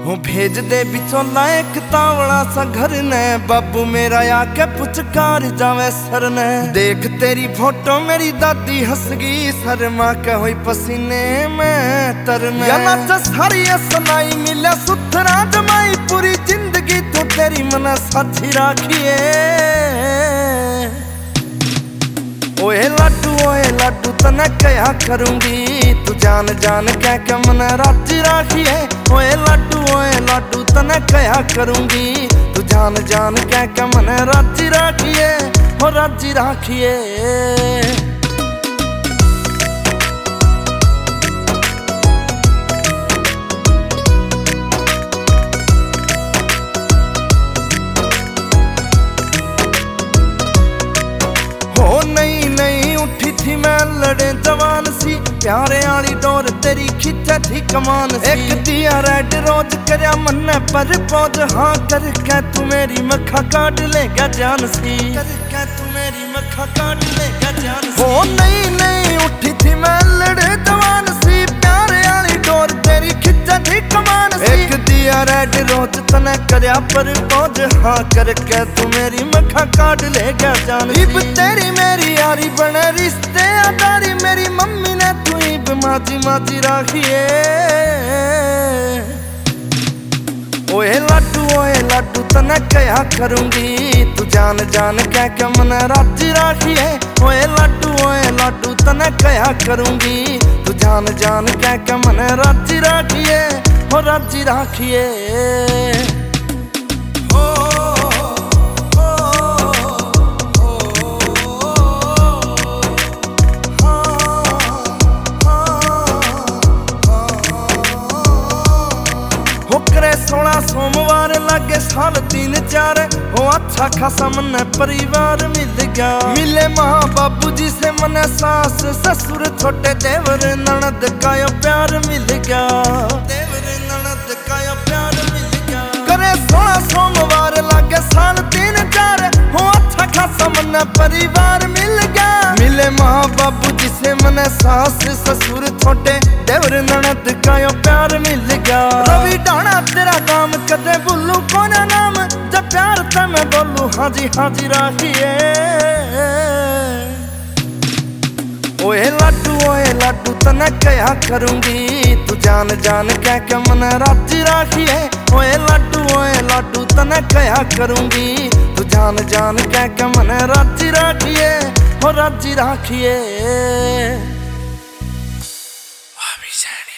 हूँ भेज दे बिचौला एक तावड़ा सा घर ने, बाबू मेरा आके पुचकार जावे सर ने। देख तेरी फोटो मेरी दादी हंस गई, शर्मा के हुई पसीने में तरने। या नाच सारी सुनाई मिले सुथरा जमाई, पूरी जिंदगी तो तेरी मना साथी राखिए। ओए लाडू तने क्या करूंगी, तू जान जान कह के मन राजी राखिए। ओए लाडू तने क्या करूंगी, तू जान जान कह के मन राजी राखिए, हो राजी राखिए। मैं लड़े जवान सी, प्यारे आली डोर तेरी खिंचे थी कमान सी। एक दिया रेड रोज करया मन पर पोज, हाँ करके तू मेरी मक्खा काट लेगा जान सी, करके तू मेरी मक्खा काट लेगा जान सी। ओ नहीं उठी थी मैं लड़े जवान सी, प्यारे आली डोर तेरी खिंचे थी कमान सी। एक दिया रेड रोज तने करया पर पोज, हाँ करके तू मेरी मक्खा काट लेगा जान सी। इब तेरी मेरी यारी बने रिश्ते आदारी, मेरी मम्मी ने तू इब माजी राखिए। ओए लाडू तने क्या करूंगी, तू जान जान कह के मन राजी राखिए। ओए लाडू तने क्या करूंगी, तू जान जान कह के मन राजी राखिए, हो राजी राखिए। करे 16 सोमवार लागे साल 3-4, हो अच्छा खासा मन परिवार मिल गया। मिले माँ बाबू जी से मन सास ससुर छोटे देवर ननद का यो प्यार मिल गया, देवर ननद का यो प्यार मिल गया। करे 16 सोमवार लागे साल 3-4, हो अच्छा खासा मन परिवार मिल गया। मिले माँ बाबू जी से मन सास ससुर छोटे देवर ननद का यो प्यार मिल गया। रवि डाणा तेरा काम कदे भूलू कौन नाम, जब प्यार था मैं बोलू हाजी राखिए। ओए लाडू तने क्या करूंगी, तू जान जान कह के मन राजी राखिए। ओए लाडू तने क्या करूंगी, तू जान जान कह के मन राजी राखिए, हो राजी राखिए।